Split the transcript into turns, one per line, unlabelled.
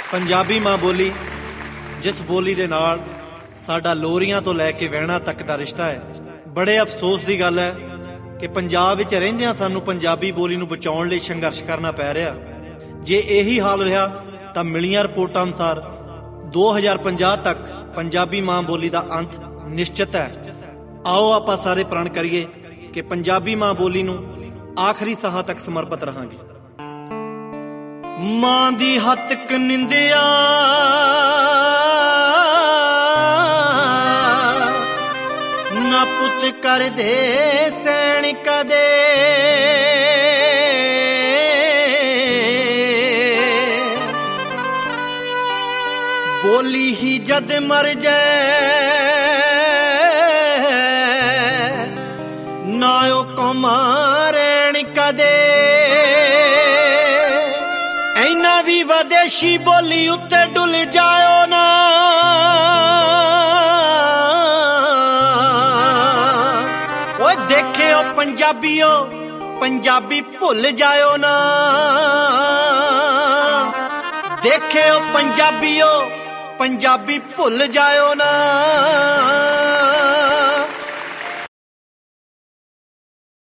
ਪੰਜਾਬੀ ਮਾਂ ਬੋਲੀ ਜਿਸ ਬੋਲੀ ਦੇ ਨਾਲ ਸਾਡਾ ਲੋਰੀਆਂ ਤੋਂ ਲੈ ਕੇ ਵਹਿਣਾ ਤੱਕ ਦਾ ਰਿਸ਼ਤਾ ਹੈ। ਬੜੇ ਅਫਸੋਸ ਦੀ ਗੱਲ ਹੈ ਕਿ ਪੰਜਾਬ ਵਿੱਚ ਰਹਿੰਦਿਆਂ ਸਾਨੂੰ ਪੰਜਾਬੀ ਬੋਲੀ ਨੂੰ ਬਚਾਉਣ ਲਈ ਸੰਘਰਸ਼ ਕਰਨਾ ਪੈ ਰਿਹਾ। ਜੇ ਇਹੀ ਹਾਲ ਰਿਹਾ ਤਾਂ ਮਿਲੀਆਂ ਰਿਪੋਰਟਾਂ ਅਨੁਸਾਰ 2050 ਤੱਕ ਪੰਜਾਬੀ ਮਾਂ ਬੋਲੀ ਦਾ ਅੰਤ ਨਿਸ਼ਚਿਤ ਹੈ। ਆਓ ਆਪਾਂ ਸਾਰੇ ਪ੍ਰਣ ਕਰੀਏ ਕਿ ਪੰਜਾਬੀ ਮਾਂ ਬੋਲੀ ਨੂੰ ਆਖਰੀ ਸਾਹਾਂ ਤੱਕ ਸਮਰਪਿਤ ਰਹਾਂਗੇ। ਮਾਂ ਦੀ ਹੱਤਕ ਨਿੰਦਿਆ ਨਾ ਪੁੱਤ ਕਰਦੇ ਸੈਣ ਕਦੇ, ਬੋਲੀ ਹੀ ਜਦ ਮਰ ਜਾਏ ਨਾ ਉਹ ਕਮਾਰਣ ਕਦੇ। ਐਨਾ ਵੀ ਵਿਦੇਸ਼ੀ ਬੋਲੀ ਉੱਤੇ ਡੁੱਲ ਜਾਇਓ ਨਾ, ਓਏ ਦੇਖਿਓ ਪੰਜਾਬੀਓ ਪੰਜਾਬੀ ਭੁੱਲ ਜਾਇਓ ਨਾ, ਦੇਖਿਓ ਪੰਜਾਬੀਓ ਪੰਜਾਬੀ ਭੁੱਲ ਜਾਇਓ ਨਾ।